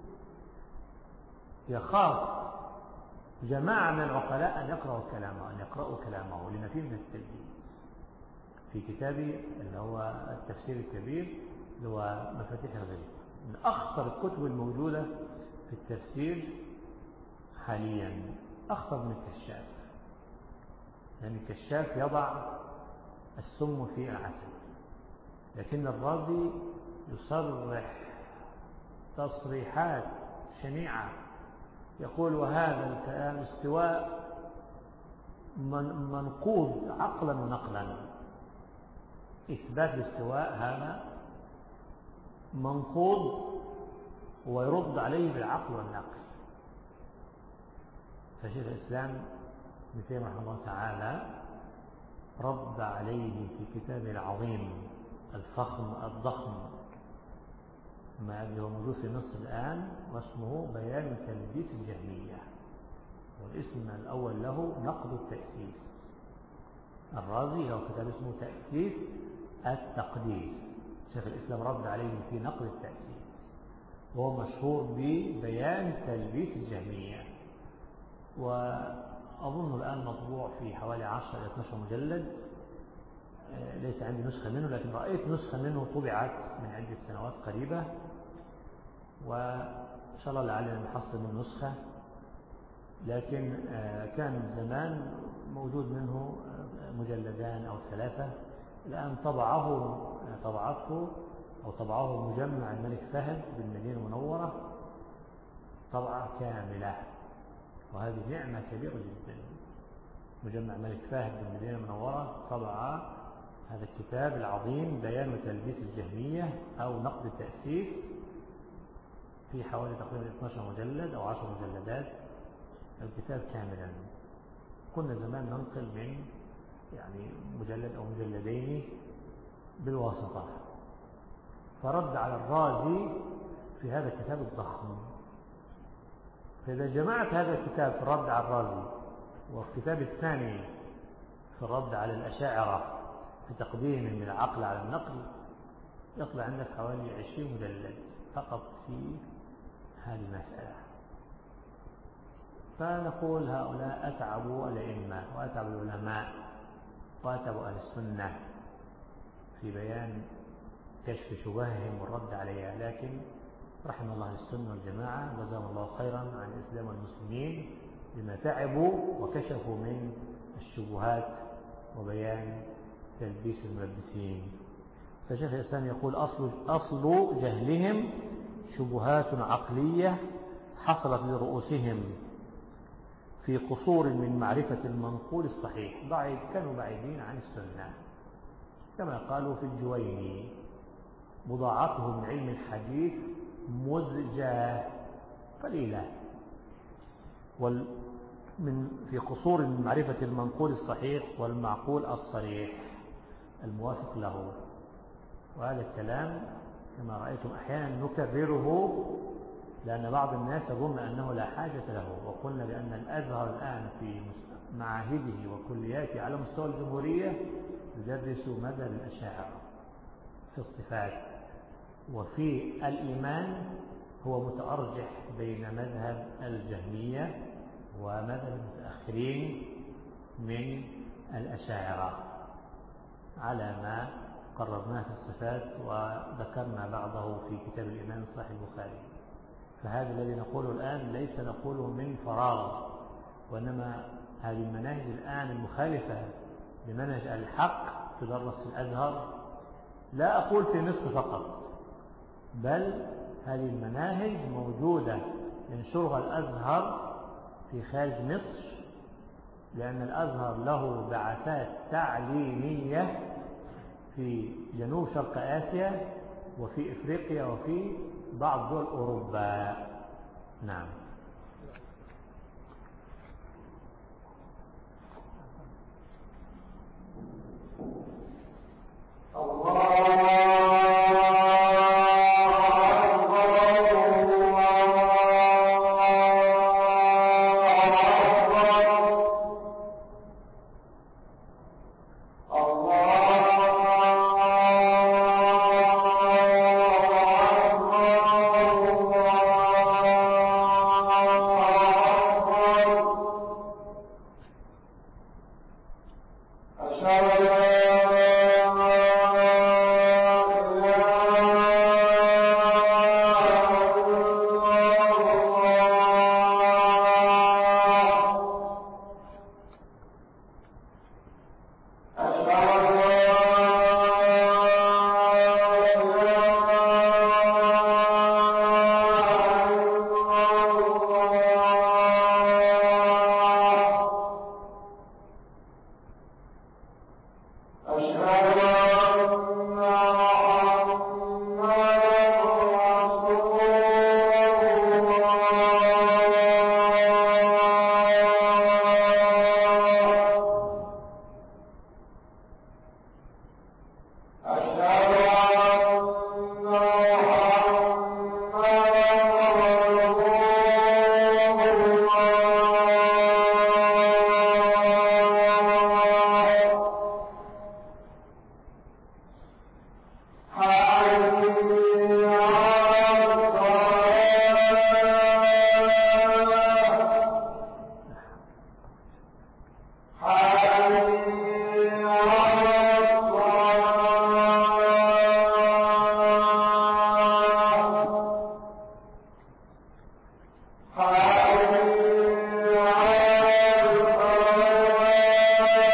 يخاف جماعة من العقلاء أن يقرأوا كلامه لما فيه من التلبيس. في كتابي اللي هو التفسير الكبير اللي هو مفاتيح الغيب، من أخطر الكتب الموجودة في التفسير حاليا، أخطر من الكشاف، لأن الكشاف يضع السم في العسل، لكن الرازي يصرح تصريحات شنيعة يقول وهذا الكلام استواء منقوض عقلا ونقلا. إثبات الاستواء هذا منقوض ويرد عليه بالعقل والنقل. فشيخ الإسلام ابن تيمية رحمه الله تعالى رد عليه في كتابه العظيم الضخم ما هو موجود في مصر الآن، واسمه بيان تلبيس الجهمية، والاسم الأول له نقد التأسيس. الرازي هو كتاب اسمه تأسيس التقديس، شيخ الإسلام رد عليه في نقد التأسيس، وهو مشهور ببيان تلبيس الجهمية، وأظن الآن مطبوع في حوالي 10 إلى 12 مجلد. ليس عندي نسخة منه، لكن رأيت نسخة منه طبعت من عدة سنوات قريبة، وإن شاء الله لعلنا نحصل من نسخة. لكن كان زمان موجود منه مجلدان أو 3. الآن طبعه مجمع الملك فهد بالمدينة المنورة طبعة كاملة، وهذه نعمة كبيرة جدا. مجمع الملك فهد بالمدينة المنورة طبع هذا الكتاب العظيم بيان تلبيس الجهمية أو نقد التأسيس في حوالي تقريبا 12 مجلد أو 10 مجلدات، الكتاب كاملا. كنا زمان ننقل من مجلد أو مجلدين بالواسطة. فرد على الرازي في هذا الكتاب الضخم. فإذا جمعت هذا الكتاب في الرد على الرازي والكتاب الثاني في الرد على الأشاعرة في تقديمهم العقل على النقل، يطلع عندك حوالي 20 مجلد فقط في هذه المسألة. فنقول هؤلاء أتعبوا الأئمة وأتعبوا العلماء وأتعبوا أهل السنة في بيان كشف شبههم والرد عليها، لكن رحم الله السنة والجماعة جزاهم الله خيرا عن الإسلام والمسلمين بما تعبوا وكشفوا من الشبهات وبيان تلبيس الملبسين. فشيخ الإسلام يقول أصل جهلهم شبهات عقلية حصلت لرؤوسهم في قصور من معرفة المنقول الصحيح، كانوا بعيدين عن السنة، كما قالوا في الجويني بضاعته من علم الحديث مزجة قليلة، في قصور من معرفة المنقول الصحيح والمعقول الصريح الموافق له. وهذا الكلام كما رأيتم أحيانا نكرره لأن بعض الناس يظن أنه لا حاجة له. وقلنا بأن الأزهر الآن في معاهده وكلياته على مستوى الجمهورية يدرس مذهب الأشاعرة في الصفات، وفي الإيمان هو متأرجح بين مذهب الجهمية ومذهب المتأخرين من الأشاعرة على ما قررناه في الصفات وذكرنا بعضه في كتاب الإيمان صحيح البخاري. فهذا الذي نقوله الآن ليس نقوله من فراغ، وإنما هذه المناهج الآن المخالفة لمنهج الحق تدرس في الأزهر، لا أقول في مصر فقط، بل هذه المناهج موجودة ينشرها الأزهر في خارج مصر، لأن الأزهر له بعثات تعليمية في جنوب شرق آسيا وفي إفريقيا وفي بعض دول أوروبا. نعم.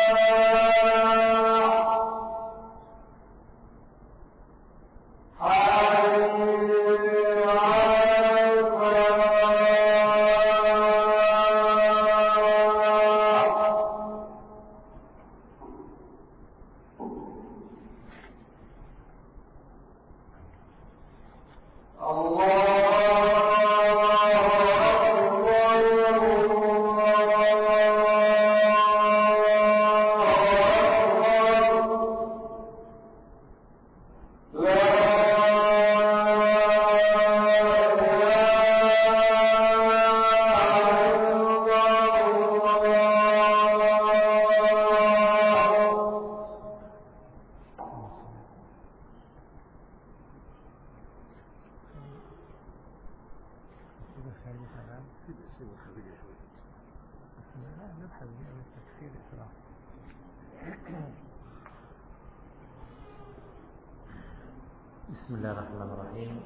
بسم الله الرحمن الرحيم.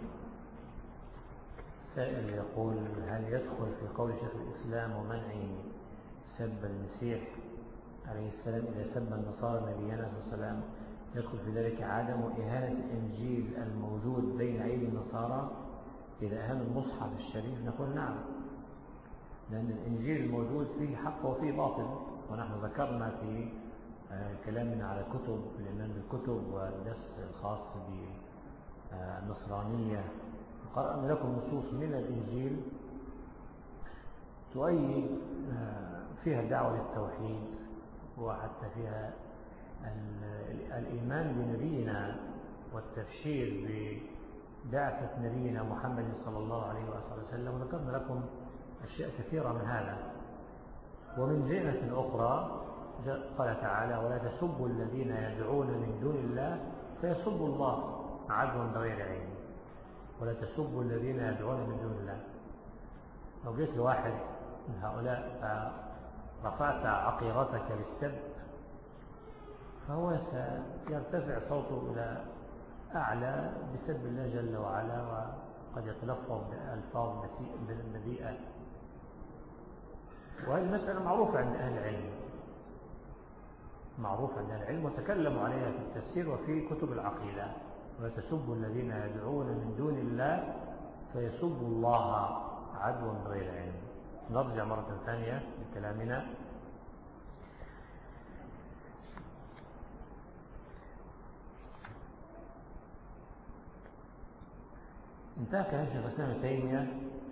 سائل يقول: هل يدخل في قول شيخ الإسلام ومنع سب المسيح عليه السلام إذا سب النصارى نبينا صلى الله عليه وسلم، يدخل في ذلك عدم إهانة الإنجيل الموجود بين أيدي النصارى إذا أهانوا المصحف الشريف؟ نقول نعم، لأن الإنجيل الموجود فيه حق وفيه باطل، ونحن ذكرنا في كلامنا على كتب الإيمان بالكتب والدرس الخاص بالنصرانية قرأنا لكم نصوص من الإنجيل تؤيد فيها الدعوة للتوحيد، وحتى فيها الإيمان بنبينا والتبشير ببعثة نبينا محمد صلى الله عليه وسلم، وذكرنا لكم أشياء كثيرة من هذا. ومن جهة أخرى قال تعالى: ولا تسبوا الذين يدعون من دون الله فيسبوا الله عدوا بغير علم. ولا تسبوا الذين يدعون من دون الله. لو جيت لواحد من هؤلاء فرفعت عقيرتك بالسب فهو سيرتفع صوته إلى أعلى بسب الله جل وعلا، وقد يتلفظ بألفاظ بذيئة. وهذه المسألة معروفة عند أهل العلم، معروفة عند أهل العلم وتكلموا عليها في التفسير وفي كتب العقيدة. ولا تسبوا الذين يدعون من دون الله فيسبوا الله عدوا بغير علم. نرجع مرة ثانية لكلامنا. انتهى كلام شيخ الإسلام ابن تيمية،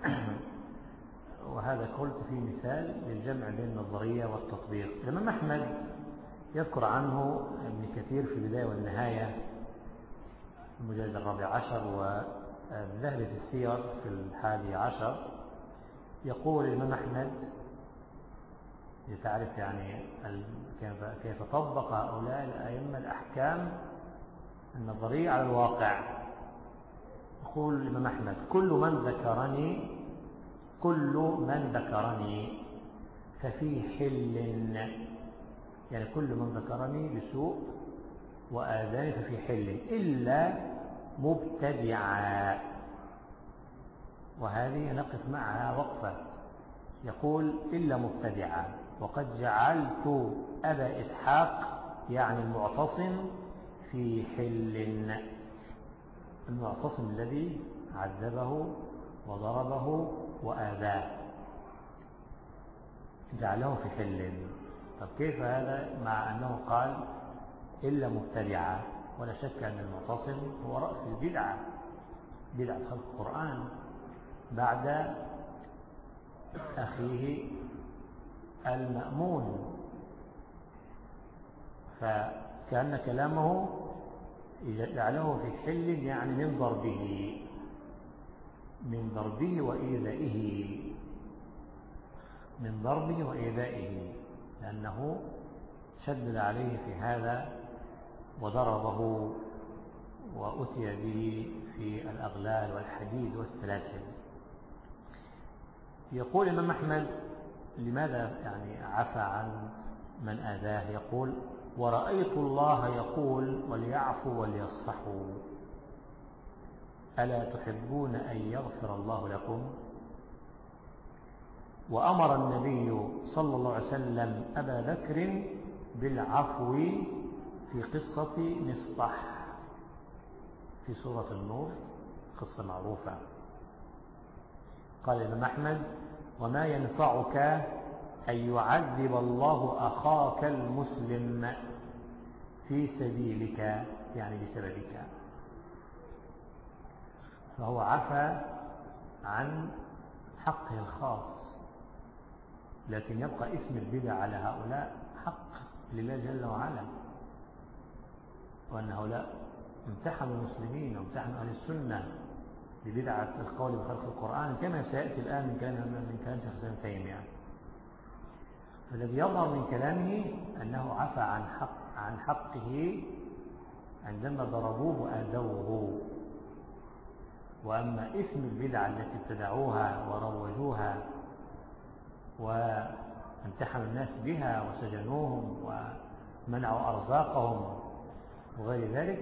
وهذا قلت فيه مثال للجمع بين النظرية والتطبيق. الإمام أحمد يذكر عنه ابن كثير في البداية والنهاية المجلد 14، والذهبي في السير في 11، يقول الإمام أحمد لتعرف يعني كيف طبق هؤلاء الأئمة الأحكام النظرية على الواقع. يقول الإمام أحمد: كل من ذكرني ففي حل، يعني كل من ذكرني بسوء وآذاني ففي حل إلا مبتدعا. وهذه نقف معها وقفة. يقول: إلا مبتدعا، وقد جعلت أبا إسحاق يعني المعتصم في حل. المعتصم الذي عذبه وضربه وآذاه جعله في حل. طب كيف هذا مع أنه قال إلا مبتدعا؟ ولا شك أن المعتصم هو رأس البدعة، بدعة خلق القرآن بعد أخيه المأمون. فكأن كلامه جعله في حل، يعني من ضربه وإيذائه، لأنه شدد عليه في هذا وضربه وأتي به في الأغلال والحديد والسلاسل. يقول الإمام أحمد: لماذا يعني عفى عن من آذاه؟ يقول: ورأيت الله يقول وليعفوا وليصفحوا، ألا تحبون أن يغفر الله لكم؟ وأمر النبي صلى الله عليه وسلم أبا بكر بالعفو في قصة مصطح في سورة النور، قصة معروفة. قال الإمام أحمد: وما ينفعك أن يعذب الله أخاك المسلم في سبيلك، يعني بسببك. فهو عفى عن حقه الخاص، لكن يبقى اسم البدع على هؤلاء حق لله جل وعلا، وأن هؤلاء امتحنوا المسلمين وامتحنوا أهل السنة ببدعة القول بخلق القرآن، كما سيأتي الآن من كلام شيخ الإسلام ابن تيمية. فالذي يظهر من كلامه أنه عفى عن حقه عندما ضربوه وآذوه. وأما اسم البدعة التي ابتدعوها وروجوها وامتحنوا الناس بها وسجنوهم ومنعوا أرزاقهم وغير ذلك،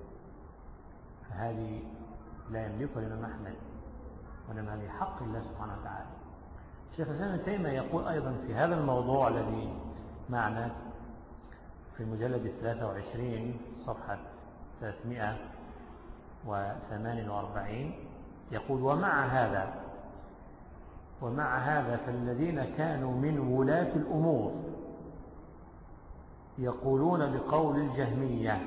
فهذه لا يملكها الإمام أحمد، وإنما هذه حق الله سبحانه وتعالى. شيخ الإسلام ابن تيمية يقول أيضا في هذا الموضوع الذي معنا في المجلد 23 صفحة 348، يقول: ومع هذا فالذين كانوا من ولاة الأمور يقولون بقول الجهمية،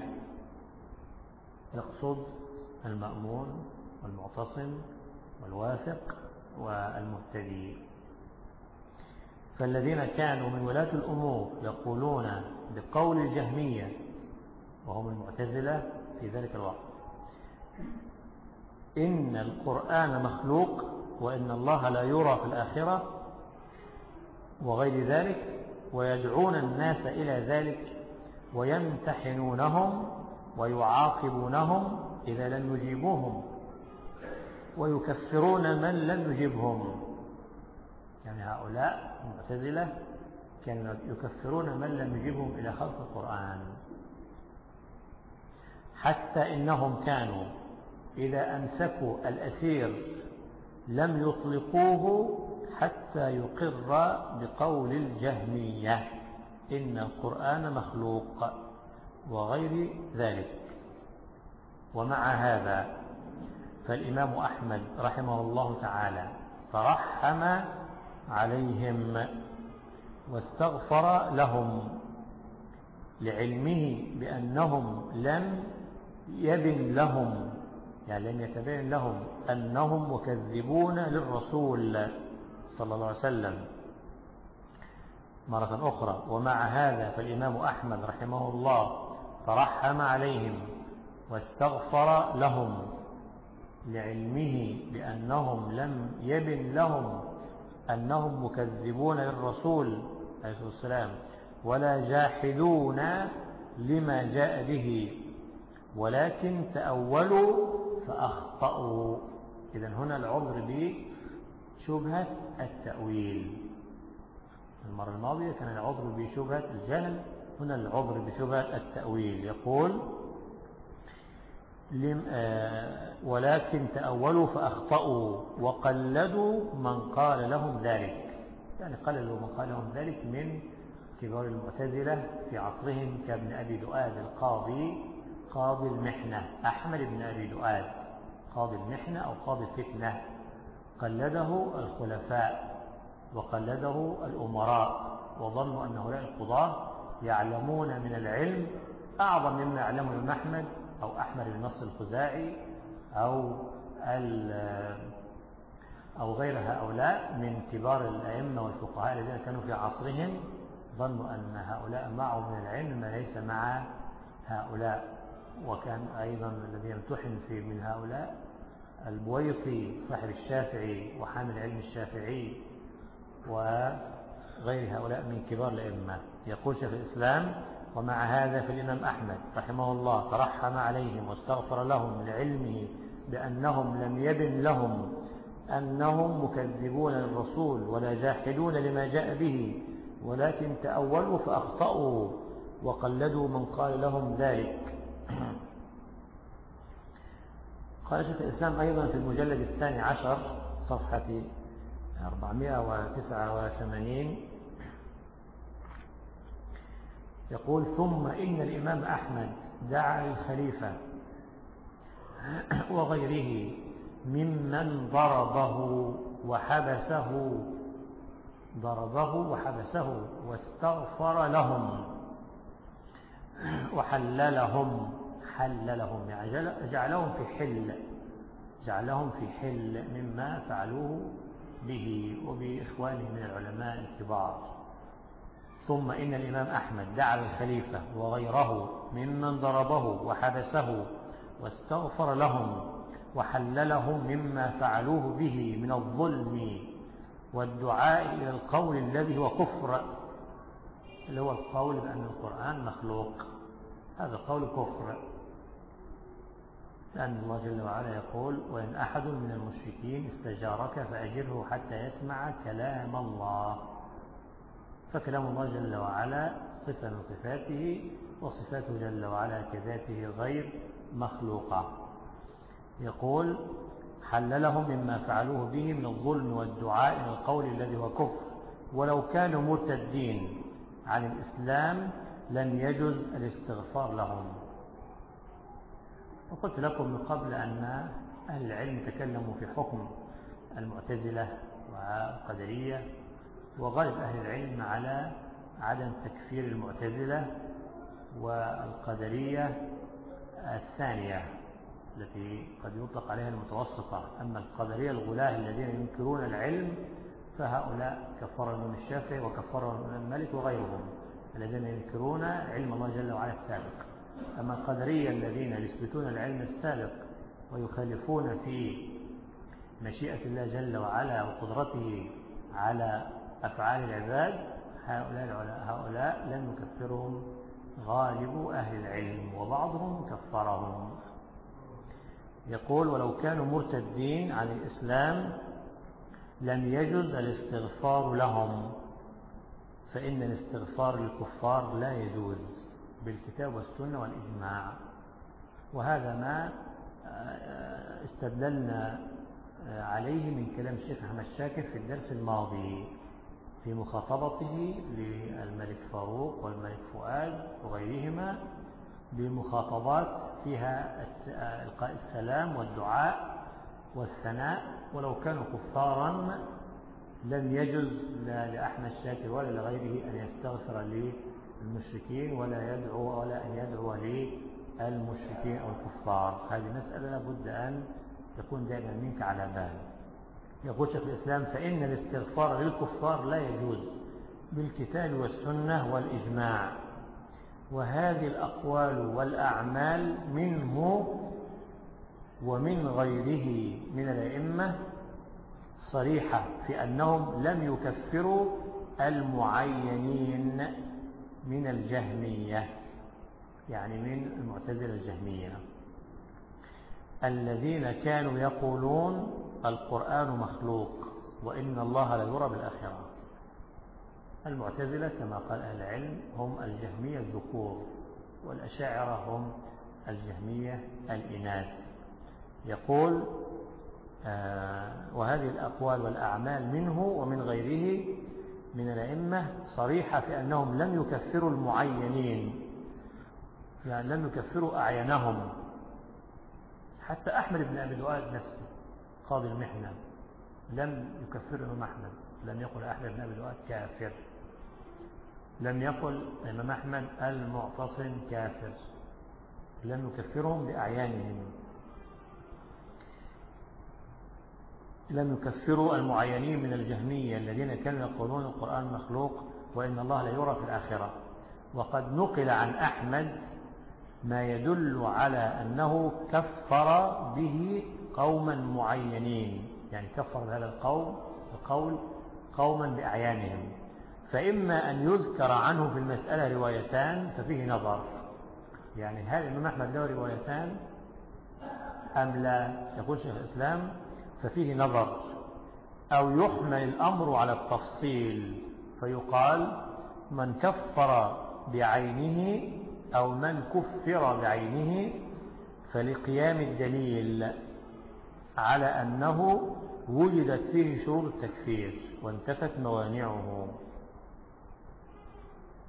يقصد المأمون والمعتصم والواثق والمهتدي. فالذين كانوا من ولاة الأمور يقولون بقول الجهمية وهم المعتزلة في ذلك الوقت إن القرآن مخلوق وإن الله لا يرى في الآخرة وغير ذلك، ويدعون الناس إلى ذلك ويمتحنونهم ويعاقبونهم إذا لم يجيبوهم، ويكفرون من لم يجبهم. يعني هؤلاء المعتزلة كانوا يكفرون من لم يجبهم إلى خلق القرآن، حتى إنهم كانوا إذا أمسكوا الأسير لم يطلقوه حتى يقر بقول الجهمية إن القرآن مخلوق وغير ذلك. ومع هذا فالإمام أحمد رحمه الله تعالى ترحم عليهم واستغفر لهم لعلمه بأنهم لم يبن لهم، يعني لم يتبين لهم أنهم مكذبون للرسول صلى الله عليه وسلم. مرة أخرى: ومع هذا فالإمام أحمد رحمه الله ترحم عليهم واستغفر لهم لعلمه بأنهم لم يبن لهم أنهم مكذبون للرسول عليه الصلاة والسلام ولا جاحدون لما جاء به، ولكن تأولوا فأخطأوا. إذن هنا العذر بشبهة التأويل. المرة الماضية كان العذر بشبهة الجهل، هنا العذر بشبهة التأويل. يقول: ولكن تأولوا فأخطأوا وقلدوا من قال لهم ذلك، يعني قلدوا من قال لهم ذلك من كبار المعتزلة في عصرهم كابن أبي دؤاد قاضي المحنة، أحمد بن أبي دؤاد قاضي المحنة أو قاضي الفتنة، قلده الخلفاء وقلده الأمراء، وظنوا أن هؤلاء القضاة يعلمون من العلم أعظم مما يعلمه الإمام أحمد أو أحمد بن نصر الخزاعي أو غير هؤلاء من كبار الأئمة والفقهاء الذين كانوا في عصرهم. ظنوا أن هؤلاء معه من العلم ما ليس مع هؤلاء. وكان أيضا الذي يمتحن في من هؤلاء البويطي صاحب الشافعي وحامل علم الشافعي وغير هؤلاء من كبار الأئمة. يقول شيخ الإسلام: ومع هذا فالإمام أحمد رحمه الله ترحم عليهم واستغفر لهم لعلمه بأنهم لم يبن لهم أنهم مكذبون للرسول ولا جاحدون لما جاء به، ولكن تأولوا فأخطأوا وقلدوا من قال لهم ذلك. قال شيخ الإسلام أيضا في المجلد 12 صفحة 489: يقول ثم إن الإمام أحمد دعا للخليفة وغيره ممن ضربه وحبسه واستغفر لهم وحللهم يعني جعلهم في حل مما فعلوه به وبإخوانه من العلماء الكبار. ثم إن الإمام أحمد دعا للخليفة وغيره ممن ضربه وحبسه واستغفر لهم وحللهم مما فعلوه به من الظلم والدعاء إلى القول الذي هو كفر، اللي هو القول بأن القرآن مخلوق. هذا قول كفر، لأن الله جل وعلا يقول وإن أحد من المشركين استجارك فأجره حتى يسمع كلام الله. فكلام الله جل وعلا صفة من صفاته، وصفاته جل وعلا كذاته غير مخلوقة. يقول حللهم مما فعلوه به من الظلم والدعاء إلى القول الذي هو كفر، ولو كانوا مرتدين عن الإسلام لن يجوز الاستغفار لهم. وقلت لكم من قبل أن أهل العلم تكلموا في حكم المعتزلة والقدرية، وغالب أهل العلم على عدم تكفير المعتزلة والقدرية الثانية التي قد يطلق عليها المتوسطة. أما القدرية الغلاة الذين ينكرون العلم فهؤلاء كفرهم الإمام الشافعي وكفرهم الإمام مالك وغيرهم الذين ينكرون علم الله جل وعلا السابق. أما القدرية الذين يثبتون العلم السابق ويخالفون في مشيئة الله جل وعلا وقدرته على أفعال العباد، هؤلاء لم يكفرهم غالب أهل العلم، وبعضهم كفرهم. يقول ولو كانوا مرتدين عن الإسلام لم يجوز الاستغفار لهم، فإن الاستغفار للكفار لا يجوز بالكتاب والسنة والإجماع. وهذا ما استدلنا عليه من كلام الشيخ أحمد شاكر في الدرس الماضي في مخاطبته للملك فاروق والملك فؤاد وغيرهما بمخاطبات فيها إلقاء السلام والدعاء والثناء. ولو كانوا كفارا لم يجوز لا لأحمد شاكر ولا لغيره أن يستغفر للمشركين ولا أن يدعو للمشركين أو الكفار. هذه مسألة لابد أن تكون دائما منك على بال. يقول شيخ الإسلام فإن الاستغفار للكفار لا يجوز بالكتاب والسنة والإجماع، وهذه الأقوال والأعمال منه ومن غيره من الأئمة صريحة في أنهم لم يكفروا المعينين من الجهمية، يعني من المعتزلة الجهمية الذين كانوا يقولون القرآن مخلوق وإن الله لا يرى بالآخرة. المعتزلة كما قال أهل العلم هم الجهمية الذكور، والأشاعرة هم الجهمية الإناث. يقول وهذه الأقوال والأعمال منه ومن غيره من الأئمة صريحة في أنهم لم يكفروا المعينين، يعني لم يكفروا أعينهم. حتى أحمد بن أبي دؤاد نفسه قاضي المحنة لم يكفر الإمام أحمد، لم يقل أحمد بن أبي دؤاد كافر، لم يقل الإمام أحمد المعتصم كافر، لم يكفرهم بأعيانهم، لم يكفروا المعينين من الجهمية الذين كانوا يقولون القرآن مخلوق وإن الله لا يرى في الآخرة. وقد نقل عن أحمد ما يدل على أنه كفر به قوما معينين، يعني كفر بهذا القول قوما بأعيانهم. فإما أن يذكر عنه في المسألة روايتان ففيه نظر، يعني هل الإمام أحمد له روايتان أم لا؟ يقول شيخ الإسلام ففيه نظر، أو يحمل الأمر على التفصيل فيقال من كفر بعينه أو من كفر بعينه فلقيام الدليل على أنه وجدت فيه شروط التكفير وانتفت موانعه.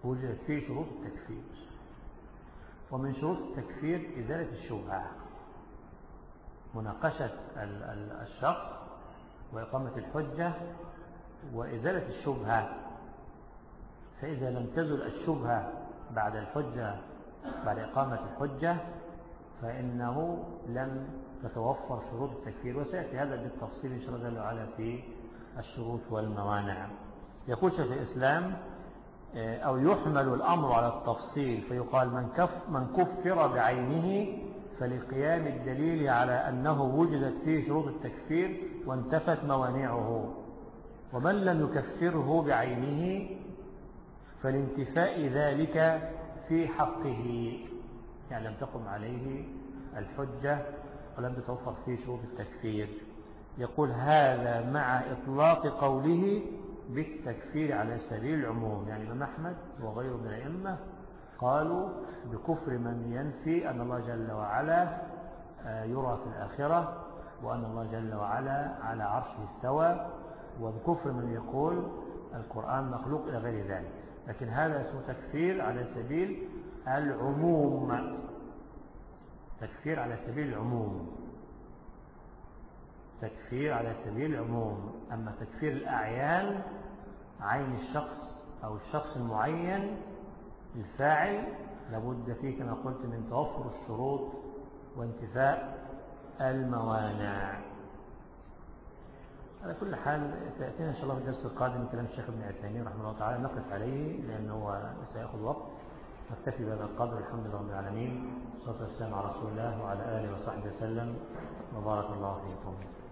وجدت فيه شروط التكفير. ومن شروط التكفير إزالة الشبهة، مناقشة الشخص وإقامة الحجة وإزالة الشبهة. فإذا لم تزل الشبهة بعد الحجة، بعد إقامة الحجة، فإنه لم تتوفر شروط التكفير. وسيأتي هذا بالتفصيل إن شاء الله جل وعلا في الشروط والموانع. يقول شيخ الإسلام: أو يحمل الأمر على التفصيل فيقال من كفر بعينه فلقيام الدليل على أنه وجدت فيه شروط التكفير وانتفت موانعه، ومن لم يكفره بعينه فلانتفاء ذلك في حقه، يعني لم تقم عليه الحجة ولم تتوفر فيه شروط التكفير. يقول: هذا مع إطلاق قوله بالتكفير على سبيل العموم. يعني الإمام أحمد وغيره من الأئمة قالوا بكفر من ينفي أن الله جل وعلا يرى في الآخرة، وأن الله جل وعلا على عرشه استوى، وبكفر من يقول القرآن مخلوق إلى غير ذلك. لكن هذا اسمه تكفير على سبيل العموم، تكفير على سبيل العموم، تكفير على سبيل العموم. أما تكفير الأعيان، عين الشخص أو الشخص المعين الفاعل، لابد فيه كما قلت من توفر الشروط وانتفاء الموانع. على كل حال سيأتينا إن شاء الله في الدرس القادم كلام الشيخ ابن عثيمين رحمه الله تعالى، نقف عليه لأنه سيأخذ وقت. نكتفي بهذا القدر. الحمد لله رب العالمين، والصلاة والسلام على رسول الله وعلى آله وصحبه وسلم، وبارك الله فيكم.